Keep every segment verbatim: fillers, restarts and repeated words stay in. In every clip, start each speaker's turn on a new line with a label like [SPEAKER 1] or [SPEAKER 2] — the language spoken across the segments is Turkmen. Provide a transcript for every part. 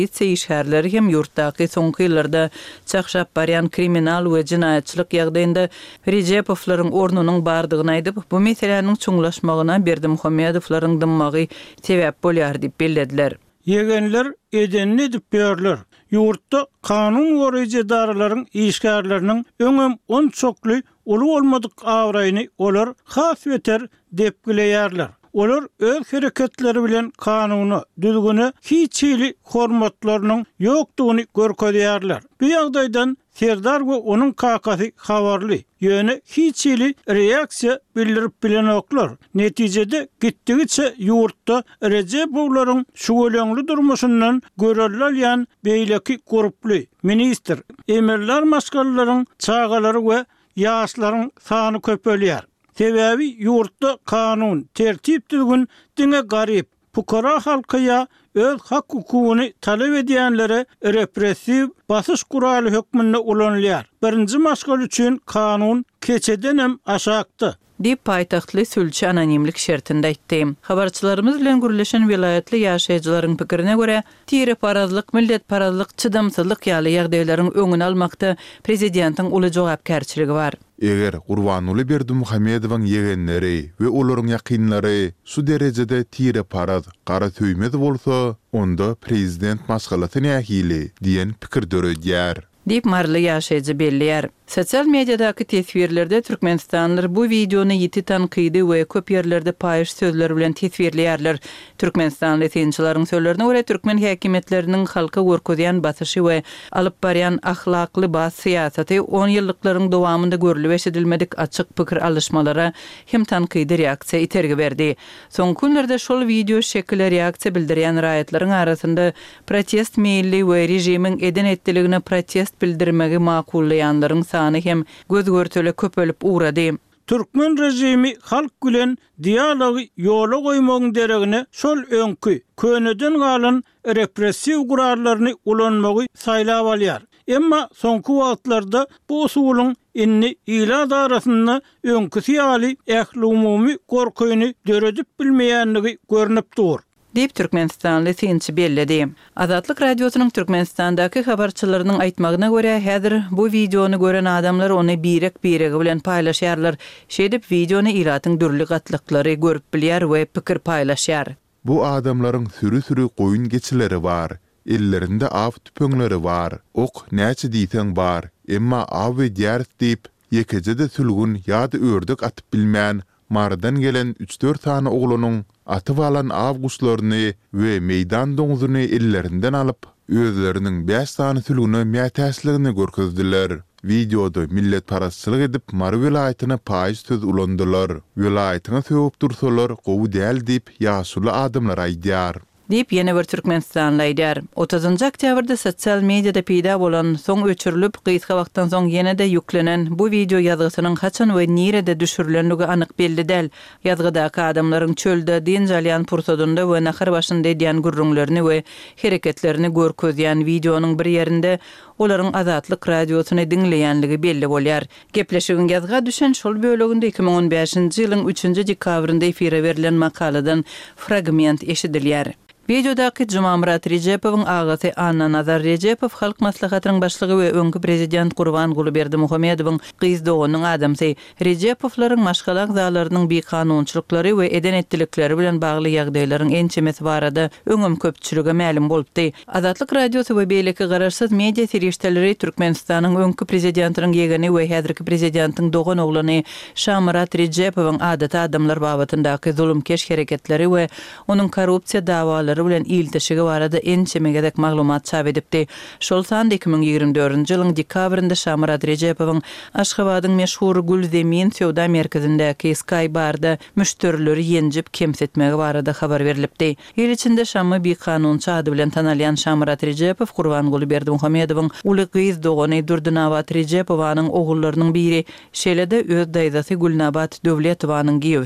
[SPEAKER 1] Seyşerler hem yurttaki soňky ýyllarda çakşap baryan kriminal we jinayetçilik ýagdaýynda Rejepovlaryň ornunyň bardygyny aýdyp, bu meseleniň çoňlaşmagyna Berdimuhamedowlaryň dymmagy sebäp bolýar diýip bellediler.
[SPEAKER 2] Yegenler edenini edip berler. Yurtda kanun goraýjy daralaryň işgärleriniň öňem on çokly uly bolmadyk awraýyny olar has beter dep bileýärler. Olar öz hereketleri bilen kanuny, düzgüni, hiçili hormatlarynyň ýokdugyny görkezýärler. Bu ýagdaýdan Serdar we onun kakasy habarly. Ýöne hiçili reaksiýa bildirip bilen oklar. Netijede gitdigiçe ýurtda Rejepovlaryň şu öleňli durmuşyndan görelýän beýleki goruply minister, emirler maskalaryň çağalary we ýaşlaryň sany köpelýär. Sebäbi ýurtda kanun, tertip düzgün diňe garyp, pukara halkyňa öz hak hukugyny talap edýänlere repressiw basyş guraly hökmünde ulanýar. Birinji maskal üçin kanun keçeden hem aşakdy.
[SPEAKER 1] Dip paytahtly sülçi anonimlik şertinde aýtdy. Habarçylarymyz bilen gürleşen vilayetli ýaşaýjylaryň pikirine görä, tire parazlyk, millet parazlyk, çydamsızlyk ýaly ýagdaýlaryň öňüni almakda prezidentiň uly jogapkärçiligi bar.
[SPEAKER 3] Eger Gurbanuly Berdimuhamedowyň yegenleri we olaryň ýakynlary şu derejede tire paraz, gara töýmez bolsa, onda prezident maskalatyny ähili diýen pikir döredýär.
[SPEAKER 1] Dip marly ýaşaýjy bellýär. Sosial mediadaky tesvirlerde Türkmenistanlylar bu videonu ýiti tankydy we köp ýerlerde paýyş sözleri bilen tesvirleýärler. Türkmenistanly tinçilaryň sözlerine görä türkmen häkimetleriniň halka görkezýän basyşy we alyp barýan ahlakly bas syýasaty on ýyllyklaryň dowamında görülip eşidilmedik açyk pikir alışmalara hem tankydy reaksiýa itergi berdi. Soň günlerde şol video şekilde reaksiýa bildirýän raýatlaryň arasynda protest meýilli we rejimiň eden etdiligine protest bildirmegi makullaýanlaryň sany hem göz görtele köpelip uğrady.
[SPEAKER 2] Türkmen rejimi halk bilen dialogy ýola goýmagyň deregine şol öňkü köneden galan repressiw gurarlaryny ulanmagy saýlap alýar. Emma soňky wagtlarda bu usulyň inni ila darasynda öňkü syýaly ähli umumy gorkuny döredip bilmeýänligi görünip dur.
[SPEAKER 1] Dip Türkmenistanly tinçi belledi. Azatlyk radiosynyň Türkmenistandaky habarçylarynyň aýtmagyna görä, häzir bu videonu gören adamlar ony birek-biregi bilen paýlaşýarlar. Şeýdip videonu iratyň dürli gatlyklary görüp bilýär we pikir paýlaşýar.
[SPEAKER 3] Bu adamlaryň sürü-sürü goýun geçileri bar, ellerinde av tüpöňleri bar, ok näçe diýsen bar, emma av we därs diýip ýekejede sülgün ýa-da ördek atyp bilmän mardan gelen üç dört tane oglanyň atyp alan av guşlaryny we meýdan doňuzyny ellerinden alyp özleriniň beş tane sülgüni mätäsligini görkezdiler. Videoda millet parasçylyk edip Mar vilayatyna paýyş söz ulandylar. Vilayatyna söwüp dursalar gowy däl diýip ýaşuly adamlar aýdýar.
[SPEAKER 1] Dip ýene bir Türkmenistanly aýdýar. otuzynjy oktýabrda sosial mediada peýda bolan, soň öçürilip gysga wagtdan soň ýene-de ýüklenen bu video ýazgysynyň haçan we nirede düşürilenligi anyk belli däl. Ýazgydaky adamlaryň çölde dinjalyan pursadynda we nahar başynda edýän gürrüňlerini we hereketlerini görkezýän videonyň bir ýerinde olaryň Azatlyk radiosyny dinleýänligi belli bolýar. Gepleşigiň ýazga düşen şol böleginde iki ming on beşinji ýylyň üçünji dekabrynda efire berilen makaladan fragment eşidilýär. Videodaky Jumamurat Rejepowyň agasy Anna Nazar Rejepov halk maslahatynyň başlygy we öňkü prezident Gurbanuly Berdimuhamedowyň gyzdogynyň adamsy. Rejepovlaryň maşgalak zalarynyň bir kanunçylyklary we eden etdilikleri bilen bagly ýagdaýlaryň ençemesi barada öňüm köpçülige ma'lum bolupdy. Azatlyk radiosy we beýleki garaşsyz media serişdeleri Türkmenistanyň öňkü prezidentiniň ýegeni we häzirki prezidentiň dogan oglany Şamrat Rejepowyň adata adamlar babatyndaky zulümkeş hereketleri we onuň korrupsiýa dawalary bilen iltişigi barada ençemegedek maglumat çap edipdi. Şol sanda iki ming ýygrimi dördünji ýylyň dekabrynda Şamrat Rejepowyň Aşgabatyň meşhur Gülzemin Sewda merkezindäki Sky barda müşterileri ýenjip kemsetmegi barada habar berilipdi. Ýyl içinde Şammy bir kanunçy ady bilen tanalýan Şamrat Rejepow Gurbanuly Berdimuhamedowyň uly gyzdogany Durdunabat Rejepowanyň ogullarynyň biri, şeýle-de öz daýzasy Gülnabat Döwletowanyň giýewsi.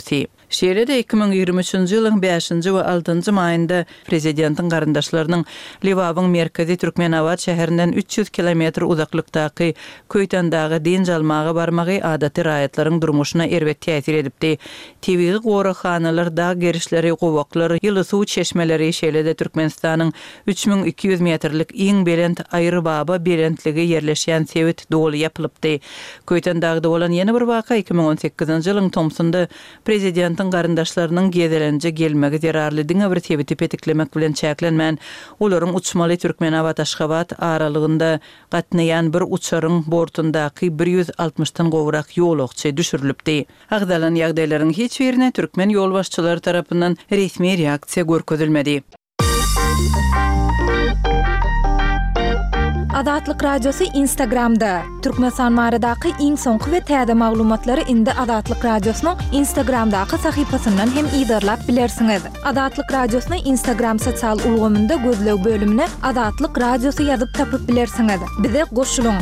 [SPEAKER 1] Şeýle-de iki bin ýygrimi üçünji ýylyň beşinji we altynjy maýynda prezidentiň garyndaşlarynyň Liwabyň merkezi Türkmenabad şäherinden üç ýüz kilometr uzaklykdaky Köýtandagy din jalmagy barmagy adaty raýatlaryň durmuşyna erbet täsir edipdi. Tebigi gorakhanalar, dağ gerişleri, gowaklar, ýyly suw çeşmeleri şeýle-de Türkmenistanyň üç bin iki ýüz metrlik iň belent Aýry Baba belentligi ýerleşýän sewit doly ýapylypdy. Köýtandagda bolan ýene bir waka iki bin on sekizinji ýylyň Tomsunda prezident garyndaşlarynyň gezelenje gelmegi zerarly diňe bir tebiti petiklemek bilen çäklenmän, olaryň uçmaly Türkmenabad Aşgabat aralygynda gatnaýan bir uçaryň bortundaky bir ýüz altmışdan gowrak ýolagçy düşürilipdi. Agdalan ýagdaýlaryň hiç birine türkmen ýolbaşçylary tarapyndan resmi reaksiýa görkezilmedi.
[SPEAKER 4] Adatlyk radiosu Instagramda. Türkmenistan maradaky iň soňky we täze maglumatlary indi Adatlyk radiosynyň Instagramdaky sahypasyndan hem ýydarlap bilersiňiz. Adatlyk radiosyny Instagram sosial ulgamynda gözlew bölümine Adatlyk radiosu ýazyp tapyp bilersiňiz. Bize goşulyň.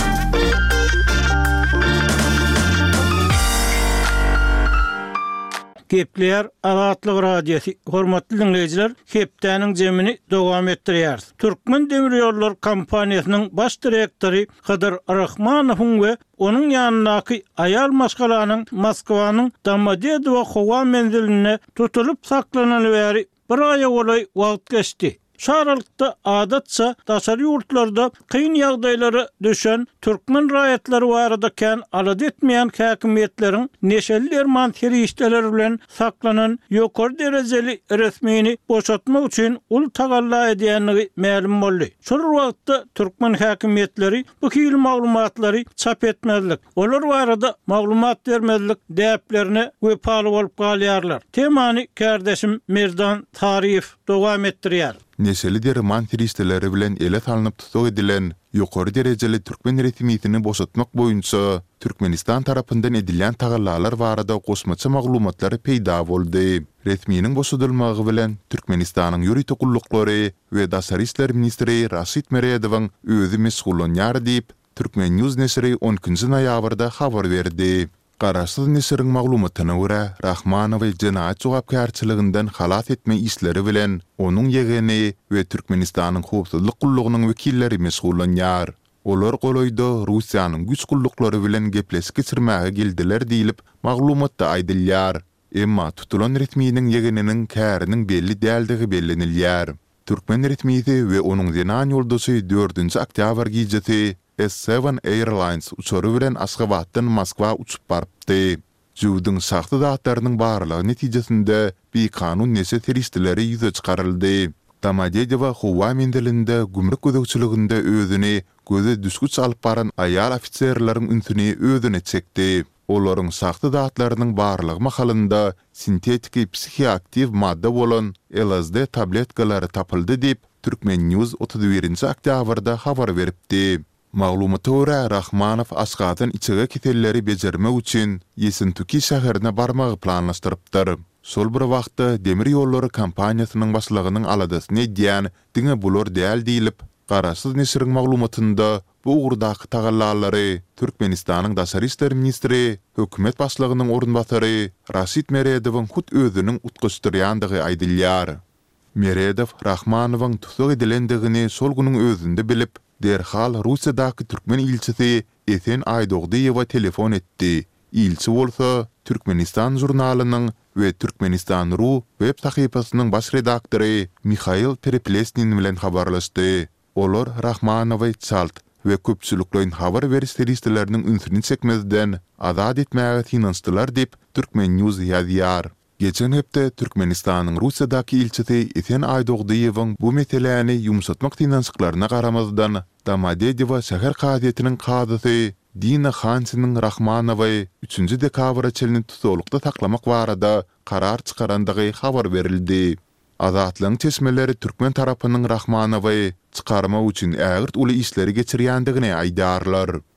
[SPEAKER 2] Gepler Adatlyk radiosu. Hormatly dinleyijiler, hepdäniň jemini dowam etdirýär. Türkmen demir ýollar kompaniýasynyň baş direktori Kadir Rahmanowyň we onuň ýanynaky aýal maşgalanyň Moskwanyň Domodedowo howa menziline tutulup saklanan bäri bir aýa bolay wagt geçdi. Şaralykda adatça daşary ýurtlarda kyn ýagdaýlara düşen türkmen raýatlary barada kän alad etmeýän häkimetleriň neşeli derman terişdeler bilen saklanan ýokary derejeli resmini boşatmak üçin ul tagalla edýänligi ma'lum boldy. Şol wagtda türkmen häkimetleri bu hil maglumatlary çap etmezlik, olar barada maglumat bermezlik däplerini wepaly bolup galýarlar. Temany kardeşim Merdan Tarif dowam etdirýär.
[SPEAKER 3] Neşeli derman terişdeleri bilen ele salınıp tutuk edilen ýokary derejeli türkmen resmiýetini boşatmak boýunça Türkmenistan tarapyndan edilen tagallalar barada gosmaça maglumatlary peýda boldy. Resmiýetiniň boşadylmagy bilen Türkmenistanyň ýürüýte gullukları we daşary işler ministri Raşid Meredowyň özü mesullanýar diýip Türkmen News nesiri onuncu noýabrda habar berdi. Garaşsyz nesiriň maglumatyna görä, Rahmanowy jenaýat jogapkärçiliginden halat etme işleri bilen onuň ýegeni we Türkmenistanyň howpsuzlyk gullugynyň wekilleri mesullanýar. Olar goloýda Russiýanyň güç gullukları bilen gepleşik geçirmäge geldiler diýilip maglumatda aýdylýar. Emma tutulan resmiýetiniň ýegeniniň käriniň belli däldigi bellenilýär. Türkmen resmiýeti we onuň jenaň ýoldaşy dördünji oktýabr gecesi S seven Airlines uçary bilen Aşgabatdan Moskwa uçup barpdy. Juwdyň saxta datlarynyň barlygy netijesinde bir kanun nese terişdeleri ýüze çykaryldy. Domodedowo howa mendilinde gümrük gözegçiliginde özüni göze düşgüç alyp baran aýal ofitserlaryň ünsüni özüne çekdi. Olaryň saxta datlarynyň barlygy mahalynda sintetik psihiaktiv madda bolan L S D tabletkalary tapyldy diýip Türkmen News otuz birinji oktýabrda habar beripdi. Maglumata görä Rahmanow Aşgabatdan içige ketelleri bejermek üçin Ýesentuki şäherine barmagy planlaşdyrypdyr. Sol bir wagtda demir ýollary kompaniýasynyň başlygynyň aladasyny diýen diňe bular däl diýilip, garaşsyz nesiriň maglumatynda bu ugurdaky tagallalary Türkmenistanyň daşary işler ministri, hökümet başlygynyň orunbasary Raşid Meredowyň hut özüniň utgaşdyrýandygy aýdylýar. Meredow Rahmanowyň tutuk edilendigini sol günüň özünde bilip, derhal Russiýadaky türkmen ilçisi Esen Aýdogdyýewa telefon etdi. İlçi bolsa Türkmenistan jurnalynyň we Türkmenistan.ru web sahypasynyň baş redaktory Mikhail Pereplesnin bilen habarlaşdy. Olar Rahmanowy çalt we köpçülikleriň habar beriş terişdeleriniň ünsüni çekmezden azad etmäge finançdylar diýip Türkmen News ýazýar. Geçen hepde Türkmenistanyň Russiýadaky ilçisi Esen Aýdogdyýewiň bu meseleni ýumşatmak dinançyklaryna garamazdan Domodedowo şäher gazetiniň gadysy Dina Hansynyň Rahmanowy üçünji dekabra çelini tutulukda taklamak barada karar çykarandygy habar berildi. Azatlyň çeşmeleri Türkmen tarapynyň Rahmanowy çykarma üçin ägirt uly işleri geçirýändigini aýdarlar.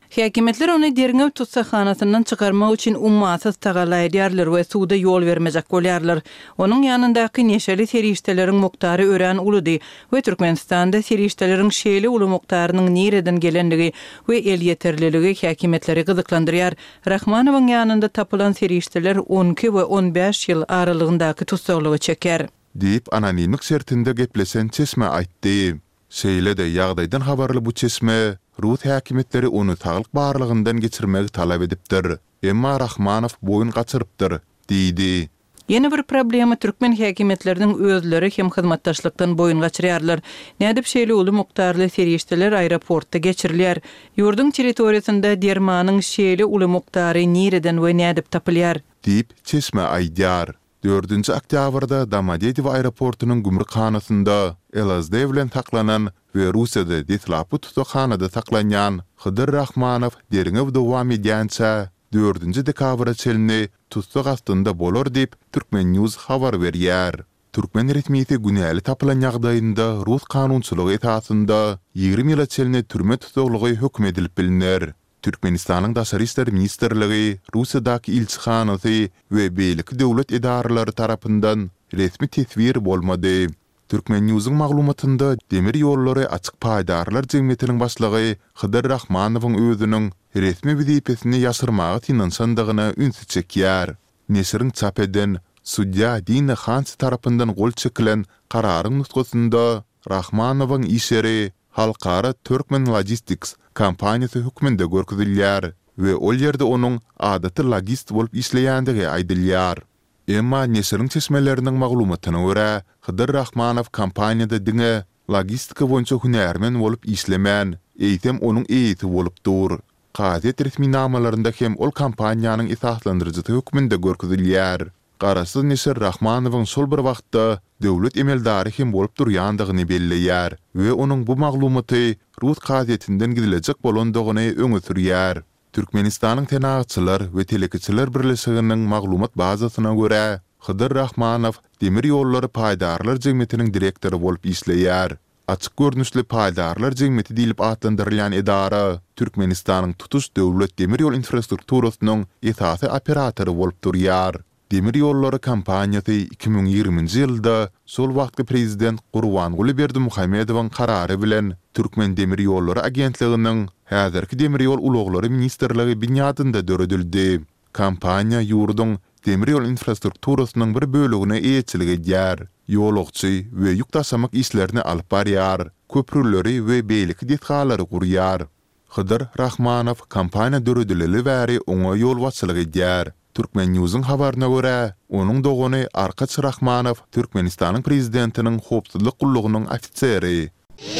[SPEAKER 1] Häkimetler onu derňe tutsa hanasından çıkarmak için ummatsız tagalaýarlar we suda yol vermejek bolýarlar. Onun ýanyndaky neşeli serişdeleriň muktary ören uludy we Türkmenistanda serişdeleriň şeýle ulu muktarynyň nireden gelendigi we el ýeterliligi häkimetleri gyzyklandyrýar. Rahmanowyň ýanynda tapylan serişdeler on iki we on beş ýyl aralygyndaky tutsaklygy çeker.
[SPEAKER 3] Diýip anonimlik sertinde geplesen çesme aýtdy. Şeýle-de ýagdaýdan habarly bu çesme Rus häkimetleri onu taýlyk barlygyndan geçirmegi talap edipdir. Emma Rahmanow boyun gaçyrypdyr, diýdi.
[SPEAKER 1] Yeni bir problema Türkmen häkimetlerining özleri hem hyzmatdaşlykdan boyun gaçyrýarlar. Nädip şeýle uly muktarly serişdeler aeroportda geçirilýär. Ýurdun territoriýasynda dermanyň şeýle uly muktary nireden we nädip tapylýar?
[SPEAKER 3] Diýip çesme aýdýar. dördünji oktýabrda Domodedow aeroportunyň gümrükhanasynda Elazığ bilen taklanan we Russiýada detlapy tutaqhanada taklanýan Hydyr Rahmanow derňe dowam edýänçä dördünji dekabra çelini tutsak astynda bolar diýip Türkmen News habar berýär. Türkmen resmiýeti günäli tapylan ýagdaýynda Rus kanunçylygy etasynda ýygrimi ýyla çelini türme tutuklugy hökm edilip bilinýär. Türkmenistanyň Daşary işler ministrligi, Russiýadaky ilçihanasy we beýlik döwlet edaralary tarapyndan resmi tesbir bolmady. Türkmen News'un maglumatynda demir ýollary açyk paýdarlar jemgyýetiniň başlygy Hydyr Rahmanowyň özüniň resmi wezipesini ýaşyrmagy tinansandygyny ünsü çekýär. Nesiriň çap eden Sudya Dina Hans tarapyndan gol çekilen kararyň nutgusynda Rahmanowyň işleri Halkara Türkmen Logistics kampaniýasy hökmünde görkezilýär we ol ýerde onuň adaty logist bolup işleýändigi aýdylýar. Emma nesiriň çeşmeleriniň maglumatyna görä, Hydyr Rahmanow kampaniýada diňe logistika boýunça hünärmen bolup işlemän, eýtem onuň eýiti bolupdyr. Gazetler resmi namalarynda hem ol kampaniýanyň esaslandyrjy hökmünde görkezilýär. Garasyz Nesir Rahmanowyň şol bir wagtda döwlet emeldary hem bolup durýandygyny belleýär we onuň bu maglumaty Rus gazetinden gidilejek bolandygyny öňe sürýär. Türkmenistanyň tenagçylar we telekiçiler birleşiginiň maglumat bazasyna görä, Hydyr Rahmanow demir ýollary paýdarlar jemgyýetiniň direktory bolup işleýär. Açyk görnüşli paýdarlar jemgyýeti diýilip atlandyrylýan edara Türkmenistanyň tutuş döwlet demir ýol infrastrukturasynyň esasy operatory bolup durýar. Demir ýollary kampaniýasy iki ming ýigriminji ýylda şol wagtky prezident Gurbanguly Berdimuhammedowyň karary bilen Türkmen Demir ýollary agentliginiň häzirki demir ýol uloglary ministrligi binýadynda döredildi. Kampaniýa ýurdun demir ýol infrastrukturasynyň bir bölegine eýetçilik edýär. Ýolagçy we ýük taşamak işlerini alyp barýar, köprüleri we beýlik detgalary gurýar. Hydyr Rahmanow kampaniýa döredileli bäri oňa ýol watçylyk edýär. Türkmen News'un habaryna görä, onuň dogany Arkaç Rahmanow Türkmenistanyň prezidentiniň howpsuzlyk gullugynyň ofiseri.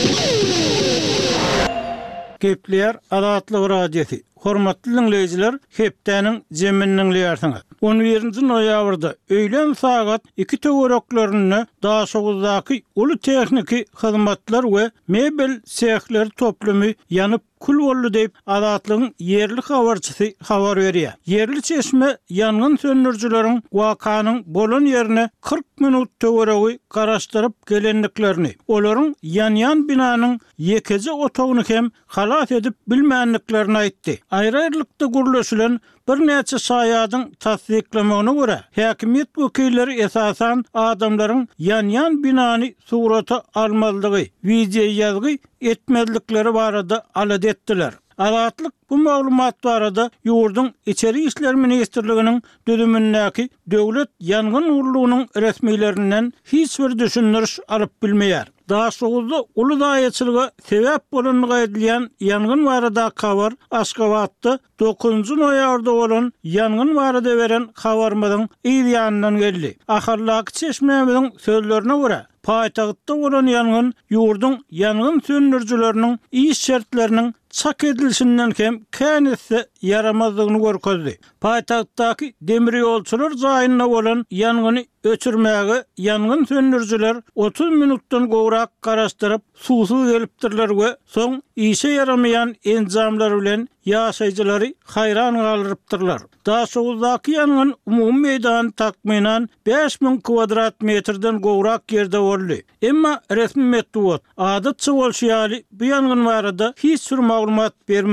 [SPEAKER 2] Gepler Adatlyk radiosi. Hormatly dinleýijiler, hepdeniň jeminiň ýarsyňa. on birinji noýabrda öýlen sagat iki töwereklerini daşaguzdaky uly tehnikki hyzmatlar we mebel sehleri toplumy ýanyp kul boldy diýip Adatlygyň yerli habarçysy habar berýär. Yerli çeşme ýangyn söndürjüleriň wakanyň bolan ýerine kırk minut töweregi garaşdyryp gelendiklerini, olaryň ýan-ýan binanyň ýekeje otagyny hem halat edip bilmänliklerini aýtdy. Aýrylykda gurulşylan bir näçe saýadyň tasdiklemegine görä, häkimiýet wekilleri esasan adamlaryň ýan-ýan binany surata almalygy, video ýazgy etmezlikleri barada alad etdiler. Adatlyk bu maglumat barada ýurdun içeri işler ministrliginiň düzümindäki döwlet ýangyn urlugynyň resmiýlerinden hiç bir düşündiriş alyp bilmeýär. Daha soğuzda ulu daýaçylyga sebäp bolan gaýdylýan ýangyn barada habar Aşgabatda dokuzunji noýabrda bolan ýangyn barada beren habarmyň ýanyndan geldi. Ahyrlaky çeşmemiň sözlerine görä, paýtagtda bolan ýangyn ýurdun ýangyn söndürjüleriniň iş şertleriniň çak edilişinden hem känesi yaramazlygyny görkezdi. Paýtagtdaky demir ýolçular jaýyna bolan ýangyny öçürmäge ýangyn söndürjüler otuz minutdan gowrak garaşdyryp suwsuz gelipdirler we soň işe yaramayan enzamlar bilen ýaşaýjylary hayran galyrypdyrlar. Daha soňky ýangyn umumy meýdan takminan beş min kvadrat metrden gowrak ýerde boldy. Emma resmi metduat adatçy bolşýaly bu ýangyn barada hiç bir maglumat bermedi.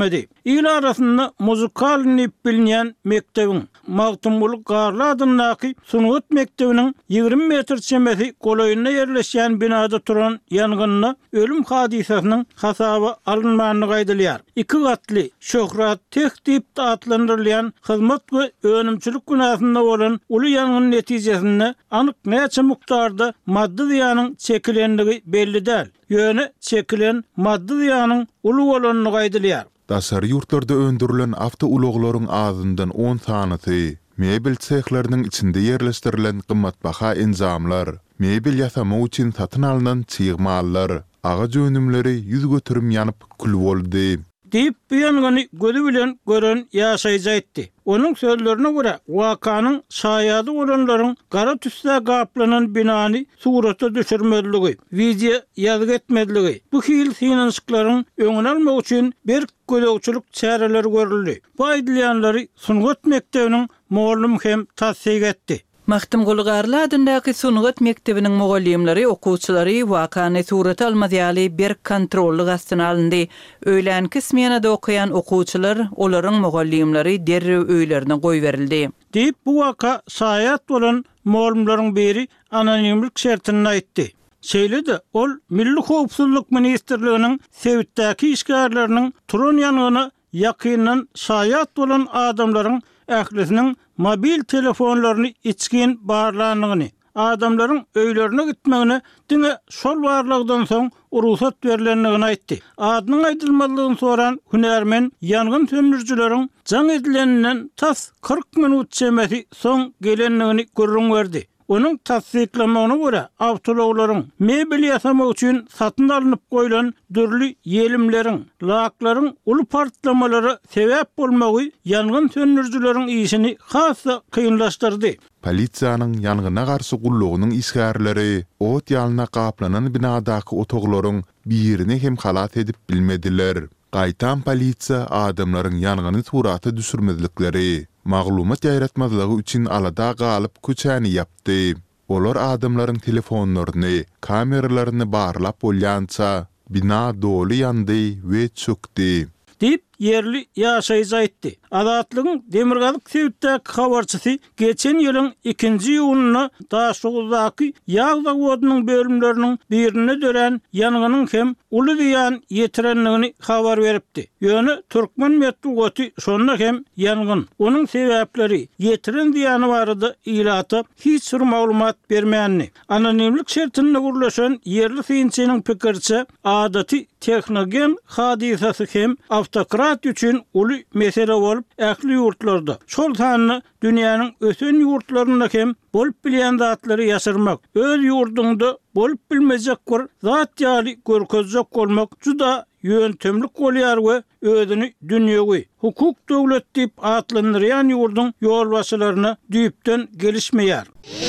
[SPEAKER 2] il arasında muzikal nip bilinen mektebin Magtumuluk Garly adyndaky Sunugat mektebiniň ýigrim metr çemesi goloýuna ýerleşýän binada turan ýangynny ölüm hadisasynyň hasaby alınmagyny gaýdylýar. Iki gatly Şöhrat Tek diýip adlandyrylýan hyzmat we önümçilik günahynda bolan uly ýangyn netijesinde anyk näçe mukdarda maddi ziýanyň çekilenligi belli däl. Ýöne çekilen maddi ziýanyň uly bolanyny gaýdylýar.
[SPEAKER 3] Daşary ýurtlarda öndürilen awto uluglaryň azyndan on sanysy, mebel sehleriniň içinde ýerleşdirilen gymmatbaha enzamlar, mebel ýasama üçin satyn alynan çyýgmallar, agaç önümleri ýüz götürüm ýanyp kül boldy.
[SPEAKER 2] Diýip bu ýangany gözü bilen gören ýaşaýjy. Onun sözlerine göre wakanyň şaýady bolanlaryň gara tüsde gaplanan binany surata düşürmediligi, video ýazgy etmediligi, bu hil synanşyklaryň öňüne almak üçin bir gözegçilik çäreleri görüldi. Bu aýdylýanlary Sunugat mektebiniň muallym hem tassyk etdi.
[SPEAKER 1] Mahtum Gulgarly adyndaky Sunugat mektebiniň mugallimleri, okuwçylary wakany surata almadyýaly bir kontrolly gastyna alyndy. Öýlänki smenada okuyan okuwçylar, olaryň mugallimleri derrew öýlerine goýberildi.
[SPEAKER 2] Diýip bu waka şaýat bolan muallimlaryň biri anonimlik şertini aýtdy. Şeýle-de ol Milli Howpsuzlyk Ministrliginiň Sewitdäki işgärleriniň turan ýanyny ýakyndan şaýat bolan adamlaryň ählisiniň mobil telefonlaryny içkin barlanyny, adamlaryň öýlerine gitmegine diňe şol barlygdan soň urusat berilenligini aýtdy. Adynyň aýdylmalygyny soran hünärmen ýangyn söndürjüleriň jaň edileninden tas kırk minut çemesi soň gelenligini görüň berdi. Onun tasdiklamagyna görä, awtologlaryň mebel ýasama üçin satyn alınıp goýulan dürli ýelimleriň, laklaryň uly partlamalary sebäp bolmagy ýangyn söndürjüleriň işini hassa kynlaşdyrdy.
[SPEAKER 3] Polisiýanyň ýangyna garşy gullugynyň işgärleri ot ýalyna gaplanan binadaky otoglaryň birini hem halat edip bilmediler. Gaýtan polisiýa adamlaryň ýangyny suraty düşürmedikleri, maglumat ýaýratmazlygy üçin alada galyp köçäni ýapdy. Olar adamlaryň telefonlaryny, kameralaryny barlap bolýança bina doly ýandy we çökdi.
[SPEAKER 2] Diýip yerli ýaşaýjy aýtdy. Adatlygyň Demirgazyk Sewitdäki habarçysy geçen ýylyň ikinji ýunyna Daşoğuzdaky ýagda wodynyň bölümleriniň birine dören ýanynyň hem uly diýen ýetirenligini habar beripdi. Ýöne Türkmen medeniýeti şonda hem ýangyn, onuň sebäpleri, ýetiren diýeni barada ilaty hiç bir maglumat bermänni. Anonimlik şertinde gurlaşan yerli synçynyň pikirçe adaty texnogen hadisasy hem avtokrat üçin uly mesele bolup ähli ýurtlarda. Şol sanyny dünýäniň ösen ýurtlarynda hem bolup bilýän zatlary ýaşyrmak, öz ýurdunda bolup bilmejek bir zat ýaly görkezjek bolmak juda ýöntemlik bolýar we özüni dünýäwi hukuk döwlet diýip atlandyrýan ýurduň ýolbaşçylaryna düýpden gelişmeýär.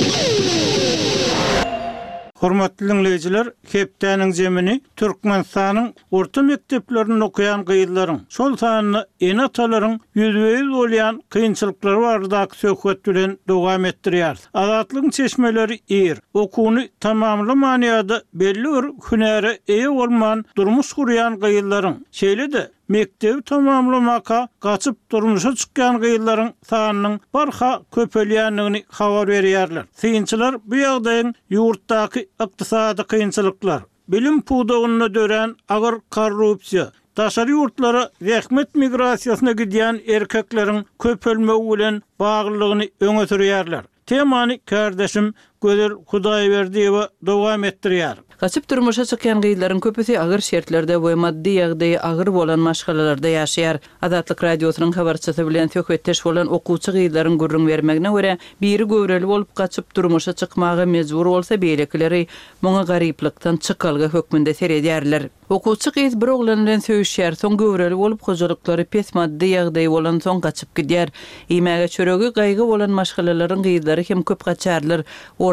[SPEAKER 2] Hormatly dinleyijiler, Hepdäniň jemini Türkmenistanyň orta mekdeplerinde okuyan gyýyllaryň, şol sanyny enatalaryň ýüzbeýiz bolýan kynçylyklary baradaky söhbet bilen dowam etdirýär. Azatlygyň çeşmeleri er, okuwny tamamlaman ýa-da belli bir hünäre eýe bolman durmuş gurýan gyýyllaryň, şeýle-de mektebi tamamlamaka gaçyp durmuşa çykýan gyýyllaryň sanynyň barha köpelýänligini habar berýärler. Synçylar bu ýagdaýyň ýurtdaky ykdysady kynçylyklar, bilim puwdagyna dören agyr korrupsiýa, daşary ýurtlara rehmet migrasiýasyna gidýän erkekleriň köpelmegi bilen baglylygyny öňe sürýärler. Temany kardeşim Gözel Hudaýberdiýewa dowam etdirýär.
[SPEAKER 1] Gaçyp durmuşa çykýan gyýyllaryň köpüsi agyr şertlerde we maddi ýagdaýy agyr bolan maşgalalarda ýaşaýar. Adatlyk radiosynyň habarçysy bilen söhbetdeş bolan okuwçy gyýyllaryň gurrun bermegine görä, biri göwreli bolup gaçyp durmuşa çykmagy mejbur bolsa, beýlekileri muňa garyplykdan çykalga hökmünde seredýärler. Okuwçy gyýy bir oglan bilen söýüşýär, soň göwreli bolup hojalyklary pes maddi ýagdaýy bolan soň gaçyp gidýär. Imäge çöregi gaýgy bolan maşgalalaryň gyýyllary hem köp gaçarlar.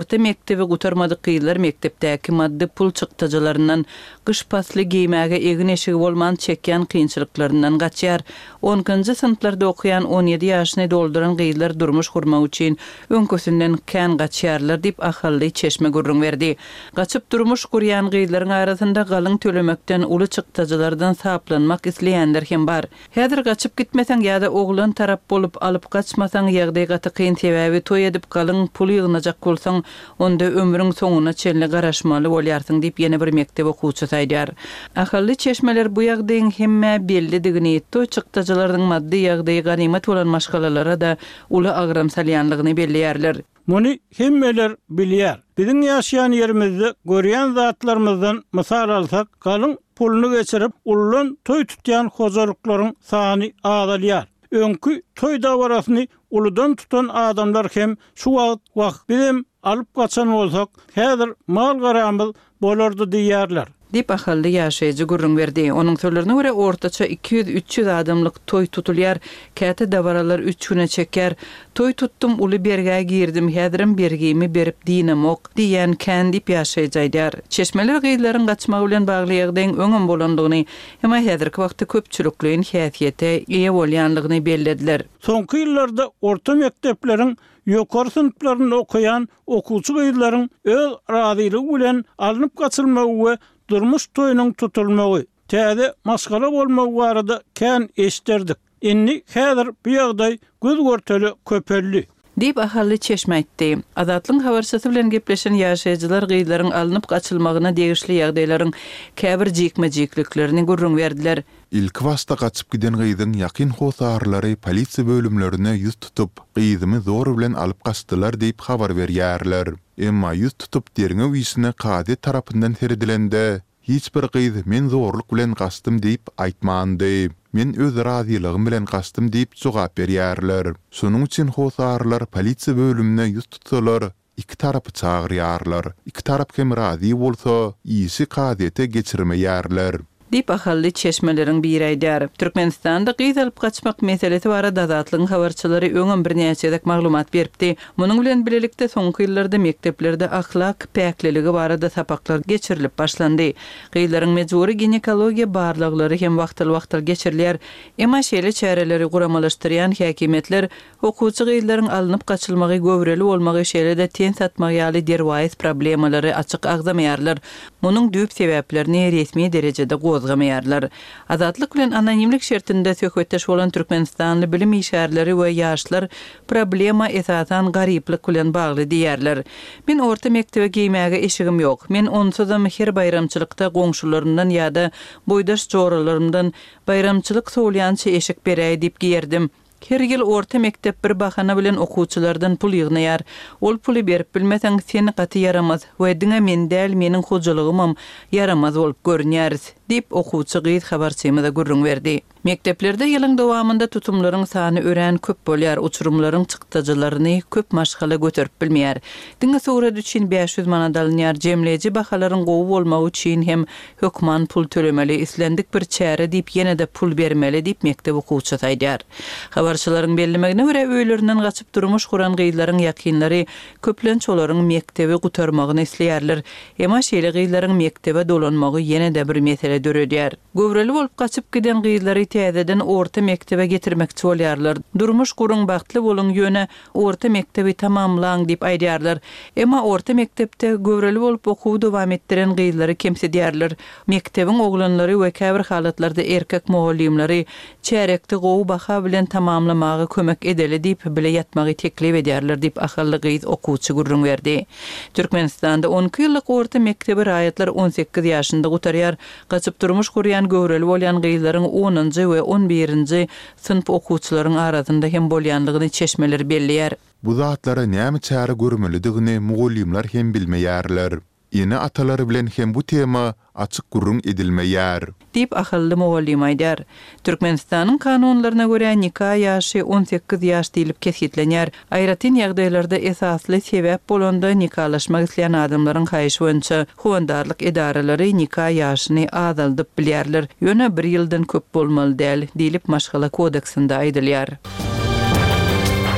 [SPEAKER 1] orta mektebi gutarmady kıylar mektepdäki maddi pul çykdyjylaryndan kış pasly giymäge egin eşigi bolman çekýän kynçylyklaryndan gaçýar. onunçy sınıflarda okuyan on yedi ýaşyny dolduran kıylar durmuş gurmak üçin öňkösünden kän gaçýarlar dip ahally çeşme gurrun berdi. Gaçyp durmuş gurýan kıylaryň arasynda galyň tölemekden uly çykdyjylardan saplanmak isleýänler hem bar. Häzir gaçyp gitmeseň ýa-da oglan tarap bolup alyp gaçmasaň ýagdaý gaty kyn sebäbi toý edip galyň pul ýygnajak bolsaň onda ömrüň soňuna çenli garaşmaly bolýarsyň diýip ýene bir mektep okuwçy aýdýar. Ahally çeşmeler bu ýagdaýyň hemme bellidigini toý çykdyjylaryň maddi ýagdaýy ganimet bolan maşgalalara da uly agram salýanlygyny belliýärler.
[SPEAKER 2] Muny hemmeler bilýär. Biziň ýaşaýan ýerimizde görýän zatlarymyzdan mysal alsak, galyň puluny geçirip ullan toý tutýan hojalyklaryň sany azalýar. Öňkü toý dawarasyny uludan tutan adamlar hem şu wagt bizim alyp gaçan bolsak, häzir mal garamyz bolardy diýerler.
[SPEAKER 1] Dip ahally ýaşaýjy gurrun berdi. Onuň sözlerine görä ortaça iki yüz üç yüz adamlyk toý tutulýar. Käte dawaralar üç güne çeker. Toý tuttum, uly berge girdim, häzirim bergimi berip dinim ok diýen kän dip ýaşaýjylar. Çeşmeler gyýlaryň gaçmagy bilen bagly ýagdaýyň öňüm bolandygyny, hemme häzirki wagtda köpçülikliň häsiýete ýa bolýanlygyny bellediler.
[SPEAKER 2] Soňky ýyllarda orta mektepleriň ýokary sınıflaryny okuyan okuwçy gyýlaryň öz razylygy bilen alınıp gaçylmagy we durmuş toýunyň tutulmagy, täze maskara bolmagy barada kän eşderdik. Inni häzir bu ýagdaý göz görteli köpelli.
[SPEAKER 1] Dip ahally çeşme aýtdy. Azatlyň habarçysy bilen gepleşen ýaşaýjylar gyýlaryň alınıp gaçylmagyna degişli ýagdaýlaryň käbir jikme-jikliklerini gurrun berdiler.
[SPEAKER 3] İlk wasta gaçyp giden gyýdyň ýakyn hosarlary polisiýa bölümlerine ýüz tutup, gyýdymy zor bilen alyp gaçdylar diýip habar berýärler. Emma ýüz tutup derine wiýsine kady tarapyndan seredilende, hiç bir gyýdy men zorluk bilen gaçdym diýip aýtmandy. Men öz razylygym bilen gaçdym diýip jogap berýärler. Şonuň üçin hosarlar polisiýa bölümine ýüz tutsalar, iki tarapy çagyrýarlar. İki tarap hem razy bolsa, ýyşy kadete geçirmeýärler.
[SPEAKER 1] Dip ahally çeşmeleriň bir aýdýar. Türkmenistanda gyýy alyp gaçmak meselesi barada azatlygyň habarçylary öňem bir näçedek maglumat beripdi. Munyň bilen bilelikde soňky ýyllarda mekteplerde ahlak päkliligi barada sapaklar geçirilip başlandy. Gyýlaryň mejburi ginekologiýa barlyklary hem wagtyl-wagtyl geçirilýär. Emma şeýle çäreleri guramalaşdyrýan häkimetler okuwçy gyýlaryň alınıp gaçylmagy göwreli bolmagy şeýle-de ten satmagy ýaly derwäs problemalary açyk agzamaýarlar. Munyň düýp sebäplerini resmi derejede gozgamaýarlar. Azatlyk bilen anonimlik şertinde söhbetdeş bolan Türkmenistanly bilim işgärleri we ýaşlar problema esasan garyplyk bilen bagly diýerler. Men orta mektebe giýmäge eşigim ýok. Men onsuzam her bayramçylykda goňşularymdan ýa-da boýdaş joralarymdan bayramçylyk soýlançy eşik berýär diýip giýerdim. Her ýyl orta mektep bir bahana bilen okuwçylardan pul ýygnaýar. Ol puly berip bilmeseň seni gaty yaramaz we diňe men däl meniň hojulygymam yaramaz bolup görünýär diýip okuwçy gyýt habarçymyza gurrun berdi. Mekteplerde ýylyň dowamında tutumlaryň sany ören köp bolýar, uçurumlaryň çykdyjylaryny köp maşgala götürip bilmeýär. Diňe sowra düşin beş yüz manat alynýar. Jemleji bahalaryň gowy bolmagy üçin hem hökman pul tölemeli, islendik bir çäre diýip ýene de pul bermeli diýip mektep okuwçy aýdýar. Habarçylaryň bellemegine görä öýlerinden gaçyp durmuş guran gyýlaryň ýakynlary köplenç olaryň mektebi gutarmagyny isleýärler. Emma şeýle gyýlaryň mektebe dolanmagy ýene de bir mesele döredýär. Göwreli bolup gaçyp giden gyýlary täzeden orta mektebe getirmekçi bolýarlar. Durmuş gurun bagtly bolun ýöne orta mektebi tamamlaň diýip aýdýarlar. Emma orta mektepde göwreli bolup okuw dowam etdiren gyýlary kemsedýärler. Mektebiň oglanlary we käbir halatlarda erkek muallimleri çärekde gowy baha bilen tamamlamagy kömek edeli diýip bile ýatmagy teklip edýärler diýip ahally gyýt okuwçy gurrun berdi. Türkmenistanda on iki ýyllyk orta mektebi raýatlar on sekiz ýaşynda gutarýar. Gaçyp durmuş gurýan göwreli bolýan gyýlaryň onunçy we on birinçi sınıf okuwçylaryň arasynda hem bolýanlygyny çeşmeler belliýär.
[SPEAKER 3] Bu zatlara näme çäre görmelidigini mugallimler hem bilmeýärler. Ýene atalary bilen hem bu tema açyk gurrun edilmeýär.
[SPEAKER 1] Diýip ahally mugallim aýdýar. Türkmenistanyň kanunlaryna görä nikah ýaşy on sekiz ýaş diýilip kesitlenýär. Aýratyn ýagdaýlarda esasly sebäp bolanda nikahlaşmak isleýän adamlaryň haýyşy boýunça howandarlyk edaralary nikah ýaşyny azaldyp bilýärler. Ýöne bir ýyldan köp bolmaly däl diýilip Maşgala kodeksinde aýdylýar.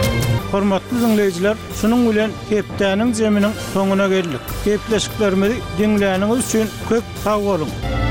[SPEAKER 2] Hormatly dinleyijiler, şunun bilen Hepdäniň jeminiň soňuna geldik. Hepleşiklerimizi dinläniňiz üçin köp sag bolun.